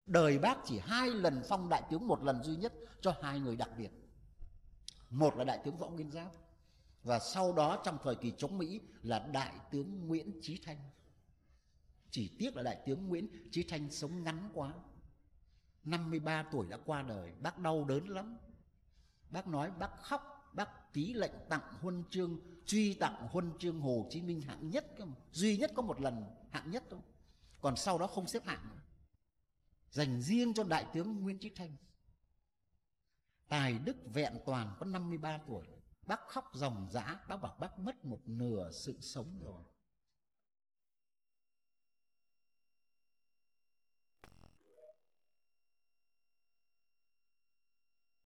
Đời bác chỉ 2 lần phong đại tướng, một lần duy nhất cho 2 người đặc biệt. Một là đại tướng Võ Nguyên Giáp, và sau đó trong thời kỳ chống Mỹ là đại tướng Nguyễn Chí Thanh. Chỉ tiếc là đại tướng Nguyễn Chí Thanh sống ngắn quá, 53 tuổi đã qua đời. Bác đau đớn lắm. Bác nói bác khóc, bác ký lệnh tặng huân chương, truy tặng huân chương Hồ Chí Minh hạng nhất, duy nhất có một lần hạng nhất thôi, còn sau đó không xếp hạng nữa, dành riêng cho đại tướng Nguyễn Chí Thanh. Tài đức vẹn toàn có 53 tuổi. Bác khóc ròng rã, bác bảo bác mất một nửa sự sống rồi.